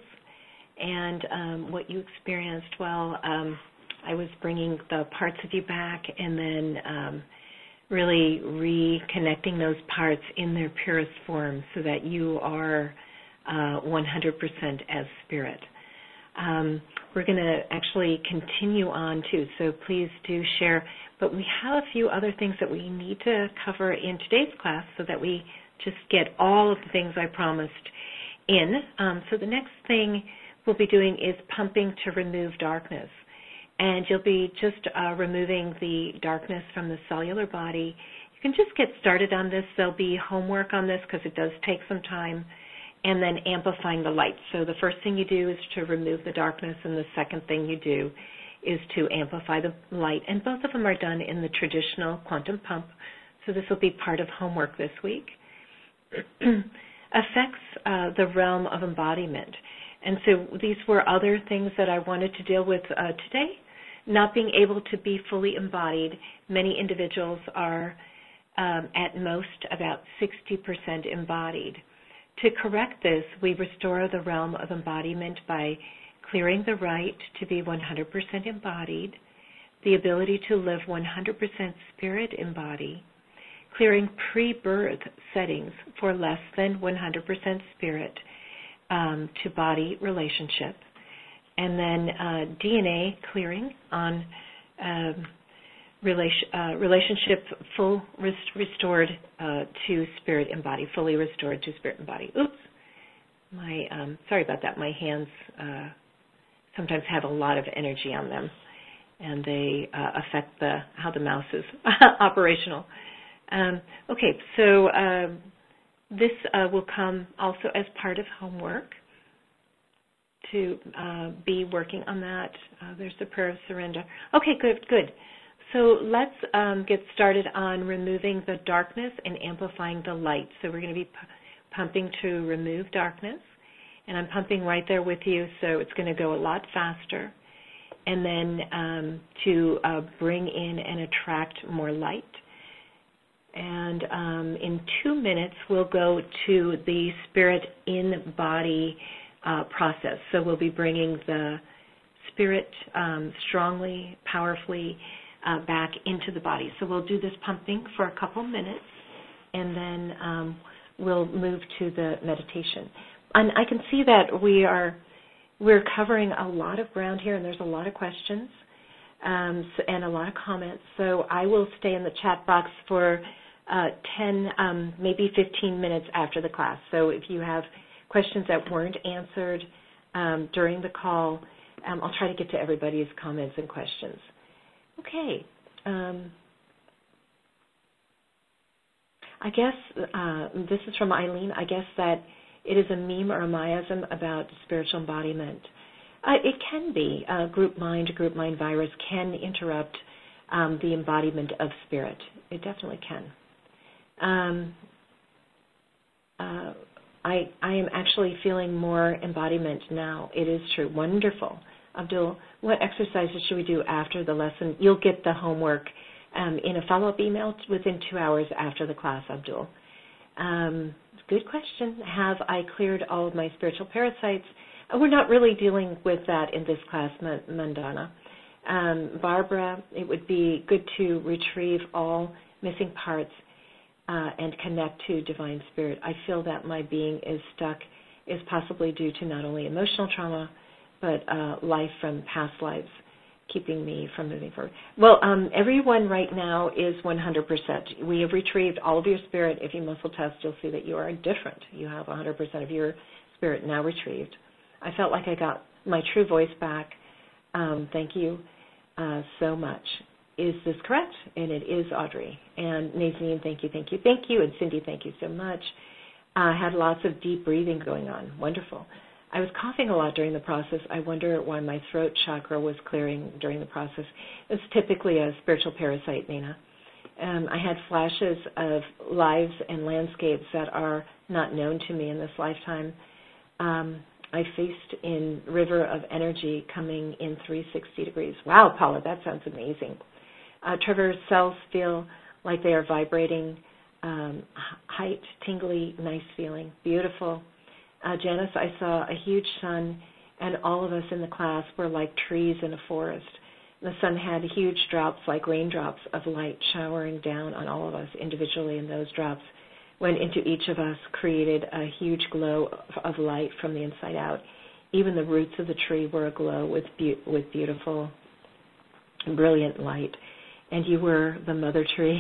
and um, what you experienced while um, I was bringing the parts of you back, and then um, really reconnecting those parts in their purest form so that you are uh, one hundred percent as spirit. Um, we're going to actually continue on too, so please do share. But we have a few other things that we need to cover in today's class so that we just get all of the things I promised in. Um, so the next thing we'll be doing is pumping to remove darkness. And you'll be just uh, removing the darkness from the cellular body. You can just get started on this. There'll be homework on this because it does take some time. And then amplifying the light. So the first thing you do is to remove the darkness, and the second thing you do is to amplify the light. And both of them are done in the traditional quantum pump. So this will be part of homework this week. Affects uh, the realm of embodiment. And so these were other things that I wanted to deal with uh, today. Not being able to be fully embodied. Many individuals are um, at most about sixty percent embodied. To correct this, we restore the realm of embodiment by clearing the right to be one hundred percent embodied, the ability to live one hundred percent spirit embodied, clearing pre-birth settings for less than one hundred percent spirit um, to body relationship, and then uh, D N A clearing on um, relation, uh, relationship full rest, restored uh, to spirit and body, fully restored to spirit and body. Oops, my um, sorry about that. My hands uh, sometimes have a lot of energy on them, and they uh, affect the how the mouse is operational. Um, okay, so uh, this uh, will come also as part of homework to uh, be working on that. Uh, there's the prayer of surrender. Okay, good, good. So let's um, get started on removing the darkness and amplifying the light. So we're going to be p- pumping to remove darkness, and I'm pumping right there with you, so it's going to go a lot faster. And then um, to uh, bring in and attract more light. And um, in two minutes, we'll go to the spirit in body uh, process. So we'll be bringing the spirit um, strongly, powerfully uh, back into the body. So we'll do this pumping for a couple minutes, and then um, we'll move to the meditation. And I can see that we are we're covering a lot of ground here, and there's a lot of questions um, so, and a lot of comments. So I will stay in the chat box for uh, ten, um, maybe fifteen minutes after the class. So if you have questions that weren't answered um, during the call, um, I'll try to get to everybody's comments and questions. Okay. Um, I guess uh, this is from Eileen. I guess that it is a meme or a miasm about spiritual embodiment. Uh, it can be. Uh, group mind, group mind virus can interrupt um, the embodiment of spirit. It definitely can. Um, uh, I, I am actually feeling more embodiment now. It is true. Wonderful. Abdul, what exercises should we do after the lesson? You'll get the homework um, in a follow-up email within two hours after the class, Abdul. Um, good question. Have I cleared all of my spiritual parasites? Uh, we're not really dealing with that in this class, Mandana. Um, Barbara, it would be good to retrieve all missing parts uh, and connect to Divine Spirit. I feel that my being is stuck, is possibly due to not only emotional trauma, but uh, life from past lives, keeping me from moving forward. Well, um, everyone right now is one hundred percent. We have retrieved all of your spirit. If you muscle test, you'll see that you are different. You have one hundred percent of your spirit now retrieved. I felt like I got my true voice back. Um, thank you uh, so much. Is this correct? And it is, Audrey. And Nazine, thank you, thank you, thank you. And Cindy, thank you so much. I uh, had lots of deep breathing going on. Wonderful. I was coughing a lot during the process. I wonder why my throat chakra was clearing during the process. It's typically a spiritual parasite, Nina. Um, I had flashes of lives and landscapes that are not known to me in this lifetime. Um, I faced in river of energy coming in three hundred sixty degrees. Wow, Paula, that sounds amazing. Uh, Trevor's cells feel like they are vibrating, um, height, tingly, nice feeling, beautiful. Uh, Janice, I saw a huge sun, and all of us in the class were like trees in a forest. The sun had huge drops, like raindrops of light showering down on all of us individually, and those drops went into each of us, created a huge glow of light from the inside out. Even the roots of the tree were aglow with, be- with beautiful, brilliant light. And you were the mother tree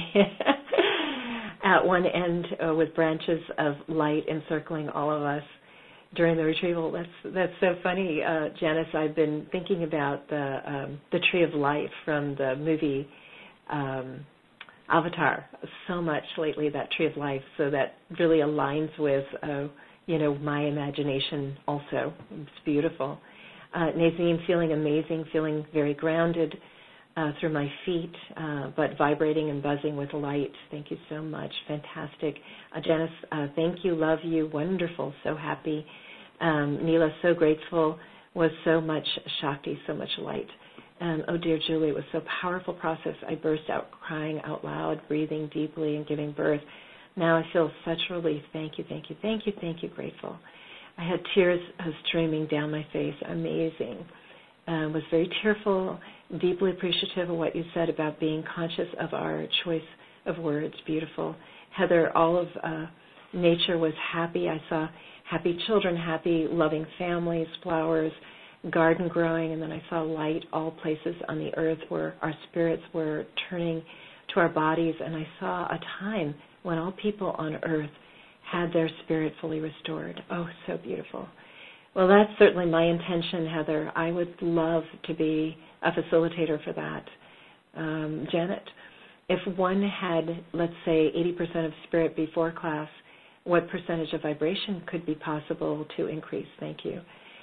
at one end uh, with branches of light encircling all of us during the retrieval. That's that's so funny, uh, Janice. I've been thinking about the um, the tree of life from the movie um, Avatar so much lately. That tree of life, so that really aligns with uh, you know my imagination. Also, it's beautiful. Uh, Nazine, feeling amazing, feeling very grounded uh, through my feet, uh, but vibrating and buzzing with light. Thank you so much. Fantastic, uh, Janice. Uh, thank you, love you, wonderful, so happy. Um, Neela, so grateful, was so much Shakti, so much light. Um, oh, dear Julie, it was so powerful process. I burst out crying out loud, breathing deeply and giving birth. Now I feel such relief. Thank you, thank you, thank you, thank you, grateful. I had tears uh, streaming down my face. Amazing. Um, was very tearful, deeply appreciative of what you said about being conscious of our choice of words. Beautiful. Heather, all of uh, nature was happy. I saw happy children, happy, loving families, flowers, garden growing, and then I saw light all places on the earth where our spirits were turning to our bodies, and I saw a time when all people on earth had their spirit fully restored. Oh, so beautiful. Well, that's certainly my intention, Heather. I would love to be a facilitator for that. Um, Janet, if one had, let's say, eighty percent of spirit before class, what percentage of vibration could be possible to increase? Thank you.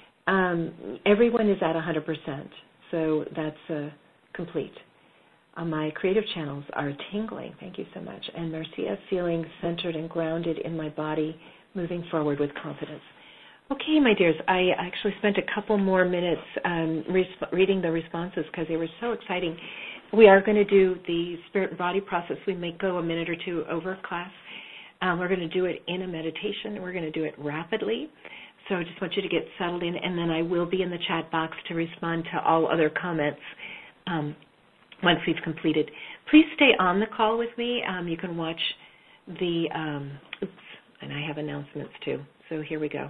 Um, everyone is at one hundred percent, so that's uh, complete. Uh, my creative channels are tingling. Thank you so much. And Marcia, feeling centered and grounded in my body, moving forward with confidence. Okay, my dears, I actually spent a couple more minutes um, resp- reading the responses because they were so exciting. We are going to do the spirit and body process. We may go a minute or two over class. Um, we're going to do it in a meditation. We're going to do it rapidly. So I just want you to get settled in, and then I will be in the chat box to respond to all other comments um, once we've completed. Please stay on the call with me. Um, you can watch the, um, oops, and I have announcements too. So here we go.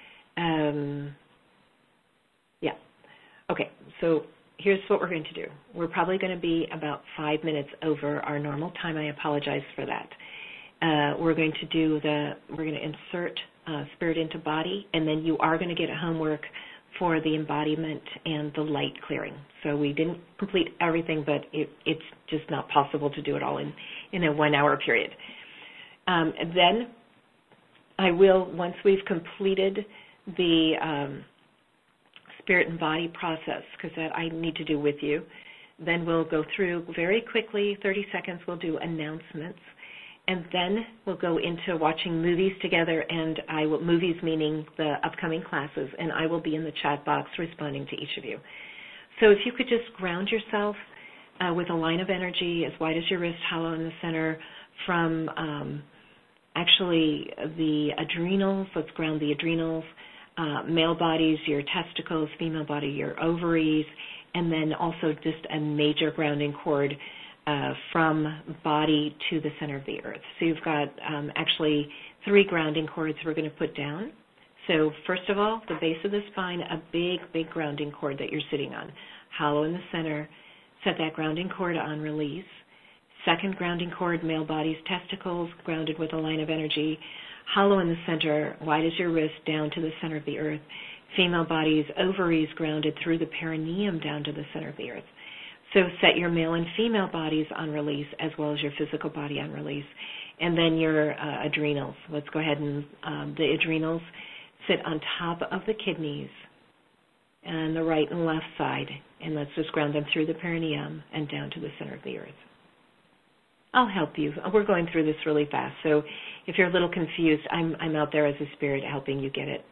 Um, yeah. Okay, so here's what we're going to do. We're probably going to be about five minutes over our normal time. I apologize for that. Uh, we're going to do the, we're going to insert uh, spirit into body, and then you are going to get a homework for the embodiment and the light clearing. So we didn't complete everything, but it, it's just not possible to do it all in, in a one-hour period. Um, and then I will, once we've completed the um, spirit and body process, because that I need to do with you, then we'll go through very quickly, thirty seconds, we'll do announcements. And then we'll go into watching movies together, and I will, movies meaning the upcoming classes, and I will be in the chat box responding to each of you. So if you could just ground yourself uh, with a line of energy as wide as your wrist, hollow in the center, from um, actually the adrenals, let's ground the adrenals, uh, male bodies, your testicles, female body, your ovaries, and then also just a major grounding cord Uh, from body to the center of the earth. So you've got um, actually three grounding cords we're going to put down. So first of all, the base of the spine, a big, big grounding cord that you're sitting on. Hollow in the center, set that grounding cord on release. Second grounding cord, male body's testicles, grounded with a line of energy. Hollow in the center, wide as your wrist, down to the center of the earth. Female body's ovaries grounded through the perineum down to the center of the earth. So set your male and female bodies on release as well as your physical body on release. And then your uh, adrenals. Let's go ahead and um, the adrenals sit on top of the kidneys and the right and left side. And let's just ground them through the perineum and down to the center of the earth. I'll help you. We're going through this really fast. So if you're a little confused, I'm, I'm out there as a spirit helping you get it.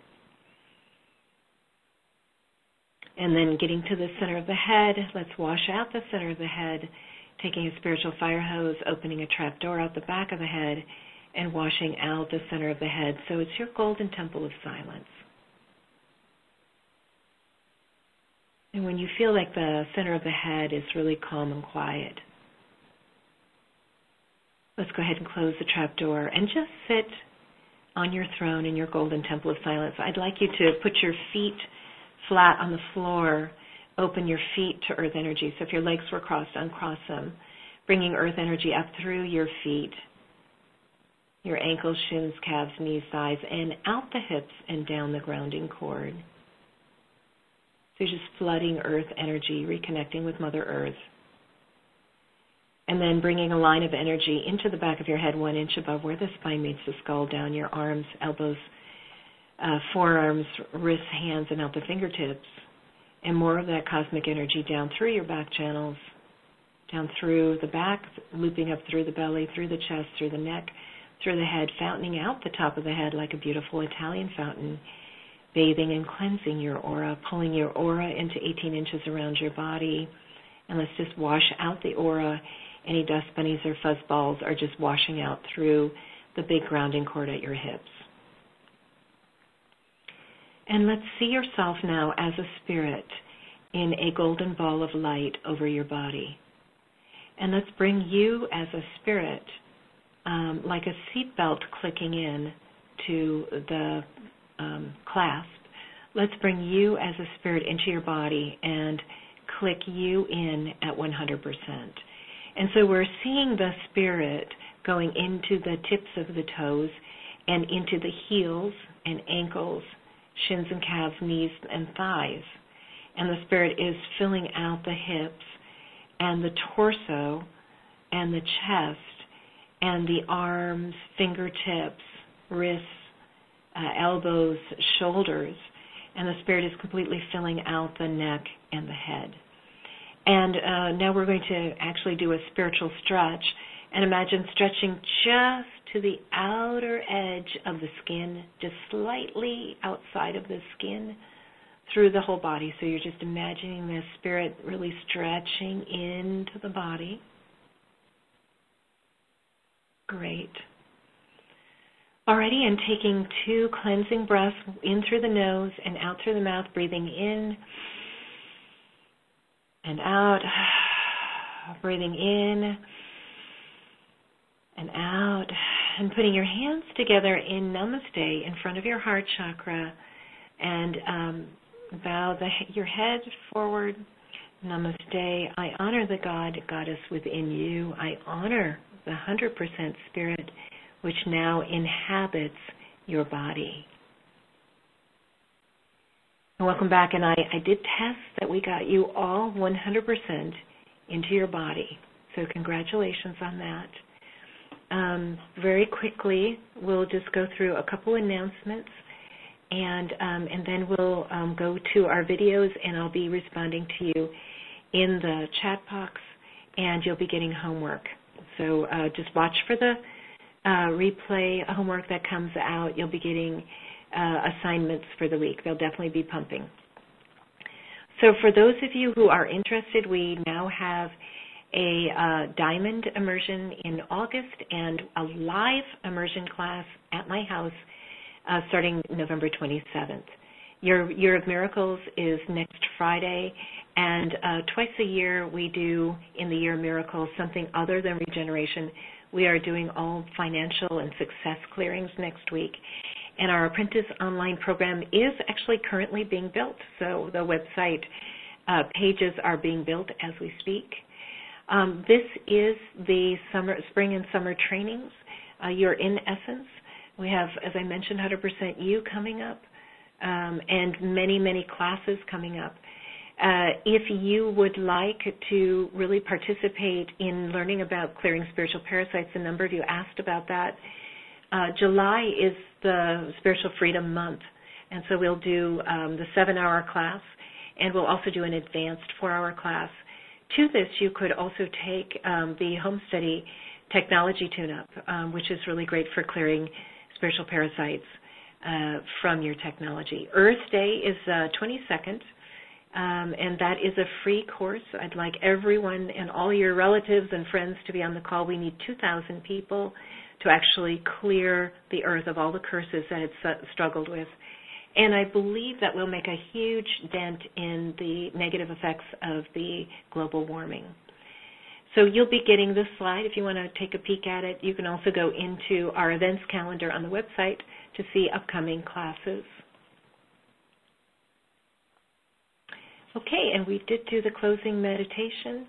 And then getting to the center of the head, let's wash out the center of the head, taking a spiritual fire hose, opening a trap door out the back of the head, and washing out the center of the head. So it's your golden temple of silence. And when you feel like the center of the head is really calm and quiet, let's go ahead and close the trap door and just sit on your throne in your golden temple of silence. I'd like you to put your feet flat on the floor, open your feet to earth energy. So if your legs were crossed, uncross them, bringing earth energy up through your feet, your ankles, shins, calves, knees, thighs, and out the hips and down the grounding cord. So you're just flooding earth energy, reconnecting with Mother Earth. And then bringing a line of energy into the back of your head, one inch above where the spine meets the skull, down your arms, elbows, Uh, forearms, wrists, hands, and out the fingertips, and more of that cosmic energy down through your back channels, down through the back, looping up through the belly, through the chest, through the neck, through the head, fountaining out the top of the head like a beautiful Italian fountain, bathing and cleansing your aura, pulling your aura into eighteen inches around your body. And let's just wash out the aura. Any dust bunnies or fuzz balls are just washing out through the big grounding cord at your hips. And let's see yourself now as a spirit in a golden ball of light over your body. And let's bring you as a spirit, um, like a seatbelt clicking in to the um, clasp. Let's bring you as a spirit into your body and click you in at one hundred percent. And so we're seeing the spirit going into the tips of the toes and into the heels and ankles, shins and calves, knees and thighs. And the spirit is filling out the hips and the torso and the chest and the arms, fingertips, wrists, uh, elbows, shoulders. And the spirit is completely filling out the neck and the head. And uh, now we're going to actually do a spiritual stretch. And imagine stretching just to the outer edge of the skin, just slightly outside of the skin, through the whole body. So you're just imagining the spirit really stretching into the body. Great. Alrighty, and taking two cleansing breaths in through the nose and out through the mouth, breathing in and out, breathing in and out, and putting your hands together in Namaste in front of your heart chakra, and um, bow the, your head forward. Namaste. I honor the God, Goddess within you. I honor the one hundred percent spirit which now inhabits your body. Welcome back, and I, I did test that we got you all one hundred percent into your body, so congratulations on that. Um, very quickly, we'll just go through a couple announcements, and um, and then we'll um, go to our videos, and I'll be responding to you in the chat box, and you'll be getting homework. So uh, just watch for the uh, replay homework that comes out. You'll be getting uh, assignments for the week. They'll definitely be pumping. So for those of you who are interested, we now have a uh, diamond immersion in August and a live immersion class at my house uh, starting November twenty-seventh. Your Year of Miracles is next Friday, and uh, twice a year we do in the Year of Miracles something other than regeneration. We are doing all financial and success clearings next week. And our Apprentice online program is actually currently being built. So the website uh, pages are being built as we speak. Um, this is the summer, spring and summer trainings. Uh, you're in essence. We have, as I mentioned, one hundred percent You coming up, um, and many, many classes coming up. Uh, if you would like to really participate in learning about clearing spiritual parasites, a number of you asked about that. Uh, July is the Spiritual Freedom Month, and so we'll do um, the seven-hour class, and we'll also do an advanced four-hour class. To this, you could also take um, the Home Study Technology Tune-Up, um, which is really great for clearing spiritual parasites uh, from your technology. Earth Day is uh, twenty-second, um, and that is a free course. I'd like everyone and all your relatives and friends to be on the call. We need two thousand people to actually clear the earth of all the curses that it's struggled with. And I believe that will make a huge dent in the negative effects of the global warming. So you'll be getting this slide if you want to take a peek at it. You can also go into our events calendar on the website to see upcoming classes. Okay, and we did do the closing meditation.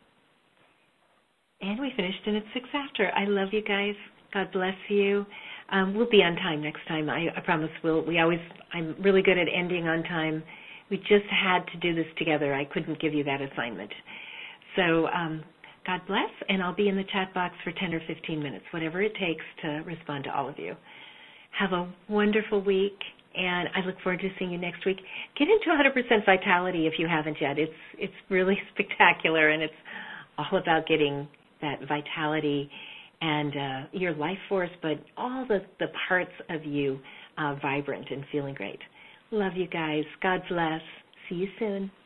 And we finished in at six after. I love you guys. God bless you. Um, we'll be on time next time. I, I promise. We'll. We always. I'm really good at ending on time. We just had to do this together. I couldn't give you that assignment. So um, God bless, and I'll be in the chat box for ten or fifteen minutes, whatever it takes to respond to all of you. Have a wonderful week, and I look forward to seeing you next week. Get into one hundred percent vitality if you haven't yet. It's it's really spectacular, and it's all about getting that vitality and uh, your life force, but all the, the parts of you uh, vibrant and feeling great. Love you guys. God bless. See you soon.